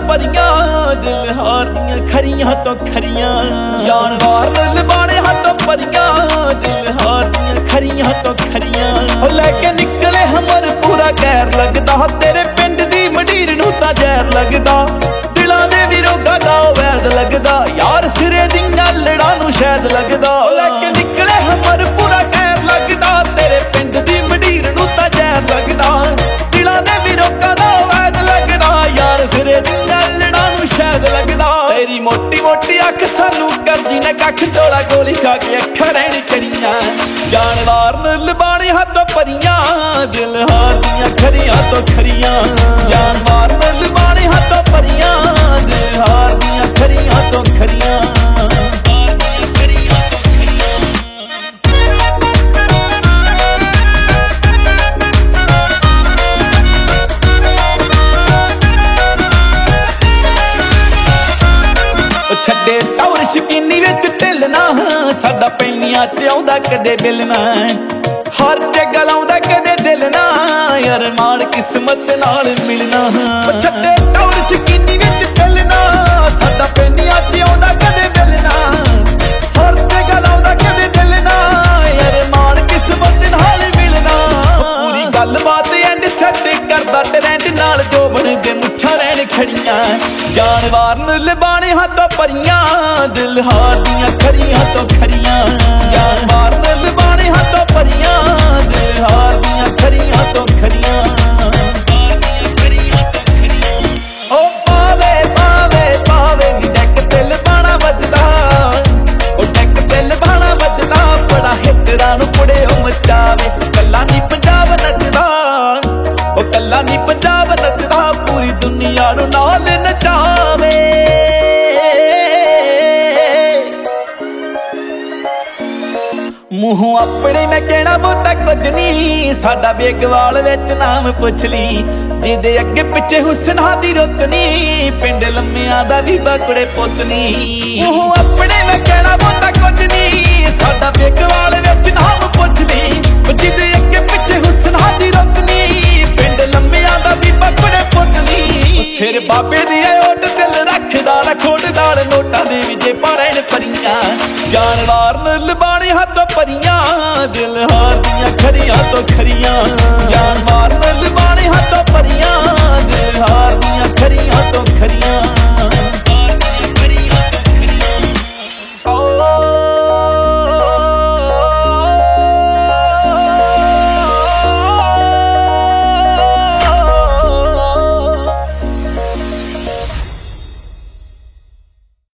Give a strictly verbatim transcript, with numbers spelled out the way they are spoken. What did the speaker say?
ਭਰੀਆਂ ਦਿਲ ਹਾਰ ਦੀਆਂ ਖਰੀਆਂ ਤੋਂ ਖਰੀਆਂ ਜਾਨਵਾਰ ਨੂੰ ਲਬਾਣੇ ਹੱਥੋਂ ਭਰੀਆਂ ਦਿਲ ਹਾਰ ਦੀਆਂ ਖਰੀਆਂ ਤੋਂ ਖਰੀਆਂ ਉਹ ਲੈ ਕੇ ਨਿਕਲੇ ਹਮਰ ਪੂਰਾ ਕਹਿਰ ਲੱਗਦਾ ਤੇਰੇ ਪਿੰਡ ਦੀ ਮੰਡੀਰ ਨੂੰ ਤਾਂ ਜ਼ਹਿਰ ਲੱਗਦਾ ਦਿਲਾਂ ਦੇ ਵੀ ਰੋਗਾਂ ਦਾ ਵੈਦ ਲੱਗਦਾ ਯਾਰ ਸਿਰੇ ਦੀਆਂ ਲੜਾਂ ਨੂੰ ਸ਼ਾਇਦ ਲੱਗਦਾ ਉਹ ਲੈ ਕੇ ਨਿਕਲੇ ਹਮਰ ਪੂਰਾ ਕਹਿਰ ਲੱਗਦਾ ਤੇਰੇ ਪਿੰਡ ਦੀ ਮੰਡੀਰ ਨੂੰ ਤਾਂ ਜ਼ਹਿਰ ਲੱਗਦਾ ਦਿਲਾਂ ਦੇ ਵੀ ਰੋਗਾਂ ਦਾ ਵੈਦ ਲੱਗਦਾ ਯਾਰ ਸਿਰੇ ਦੀਆਂ ਲੜਾਂ ਨੂੰ ਸ਼ਾਇਦ ਲੱਗਦਾ ਤੇਰੀ ਮੋਟੀ ਮੋਟੀ ਅੱਖ ਸਾਨੂੰ ਕਰਦੀ ਨੇ ਕੱਖ ਤੋਲਾ ਗੋਲੀ ਖਾ ਕੇ ਅੱਖਾਂ ਰਹਿਣ ਚੜੀਆਂ ਜਾਨਵਾਰ ਨੂੰ ਲਬਾਣੇ ਹੱਥੋਂ ਭਰੀਆਂ ਦਿਲ ਹਾਰ ਦੀਆਂ ਖਰੀਆਂ ਤੋਂ ਖਰੀਆਂ ਜਾਨਵਾਰ ਨੂੰ ਲਬਾਣੇ ਹੱਥੋਂ ਭਰੀਆਂ ਦਿਲ ਹਾਰ ਦੀਆਂ ਖਰੀਆਂ ਤੋਂ ਖਰੀਆਂ ਛੱਡੇ ਟੌਰ ਸ਼ਕੀਨੀ ਵਿੱਚ ਢਿੱਲਣਾ ਸਾਡਾ ਪੈਨੀਆਂ ਚ ਆਉਂਦਾ ਕਦੇ ਬਿਲਣਾ ਹਰ ਜਗ੍ਹਾ ਲਾਉਂਦਾ ਕਦੇ ਦਿਲ ਨਾ ਯਾਰ ਮਾਣ ਕਿਸਮਤ ਨਾਲ ਮਿਲਣਾ ਛੱਡੇ ਟੌਰ ਸ਼ਕੀਨੀ ਵਿੱਚ ਢਿੱਲਣਾ ਸਾਡਾ ਪੈਨੀਆਂ ਚ ਆਉਂਦਾ ਕਦੇ ਬਿਲਣਾ ਹਰ ਜਗ੍ਹਾ ਲਾਉਂਦਾ ਕਦੇ ਦਿਲ ਨਾ ਯਾਰ ਮਾਣ ਕਿਸਮਤ ਨਾਲ ਮਿਲਣਾ ਪੂਰੀ ਗੱਲਬਾਤ ਐਂਡ ਸੈੱਟ ਕਰਦਾ ਟਰੈਂਡ ਨਾਲ ਜੋ ਬਣਦੇ ਮੁੱਛਾਂ ਰਹਿਣ ਖੜੀਆਂ ਜਾਨਵਾਰ ਨੂੰ ਲਬਾਣੇ ਹੱਥੋਂ ਭਰੀਆਂ ਦਿਲ ਹਾਰ ਦੀਆਂ ਖਰੀਆਂ ਤੋਂ ਖਰੀਆਂ ਜਾਨਵਾਰ ਨੂੰ ਲਬਾਣੇ ਹੱਥੋਂ ਭਰੀਆਂ ਦਿਲ ਹਾਰ ਦੀਆਂ ਖਰੀਆਂ ਤੋਂ ਖਰੀਆਂ ਉਹ ਪਾਵੇ ਪਾਵੇ ਪਾਵੇ ਨੀ ਡੈਕ ਤੇ ਲਬਾਣਾ ਵੱਜਦਾ ਉਹ ਡੈਕ ਤੇ ਲਬਾਣਾ ਵੱਜਦਾ ਬੜਾ ਹਿੱਟਰਾਂ ਨੂੰ ਪੁੜੇ ਉਹ ਮਚਾਵੇ ਕੱਲਾ ਨੀ ਪੰਜਾਬ ਨੱਚਦਾ ਉਹ ਕੱਲਾ ਨੀ ਪੰਜਾਬ ਨੱਚਦਾ ਪੂਰੀ ਦੁਨੀਆ ਨੂੰ ਨਾਲ ਨਚਾਵੇ ਮੂੰਹੋਂ ਆਪਣੇ ਮੈਂ ਕਹਿਣਾ ਬਹੁਤਾ ਕੁਝ ਨੀ ਸਾਡਾ ਬੇਗਵਾਲ ਵਿੱਚ ਨਾਮ ਪੁੱਛ ਲਈ ਜਿਹਦੇ ਅੱਗੇ ਪਿੱਛੇ ਹੁਸਨਾ ਦੀ ਰੁੱਤ ਨੀ ਪਿੰਡ ਲੰਮਿਆਂ ਦਾ ਵੀ ਬਕੜੇ ਪੁੱਤ ਨੀ ਮੂੰਹੋਂ ਆਪਣੇ ਮੈਂ ਕਹਿਣਾ ਬਹੁਤਾ ਕੁਝ ਨੀ ਸਾਡਾ ਬੇਗਵਾਲ ਵਿੱਚ ਨਾਮ ਪੁੱਛ ਲਈ ਜਿਹਦੇ ਅੱਗੇ ਪਿੱਛੇ ਹੁਸਨਾ ਦੀ ਰੁੱਤ ਨੀ ਪਿੰਡ ਲੰਮਿਆਂ ਦਾ ਵੀ ਬਕੜੇ ਪੁੱਤ ਨੀ ਸਿਰ ਬਾਬੇ ਦੀ ਐ ਉੱਡ ਦਿਲ ਰੱਖਦਾ ਨਾ ਖੋੜਦਾ ਨੋਟਾਂ ਦੇ ਵੀ ਜੇ ਰਹਿਣ ਭਰੀਆਂ ਜਾਨਵਾਰ ਨੂੰ ਲਬਾਣੇ ਹੱਥੋਂ ਭਰੀਆਂ ਦਿਲ ਹਾਰ ਦੀਆਂ ਖਰੀਆਂ ਤੋਂ ਖਰੀਆਂ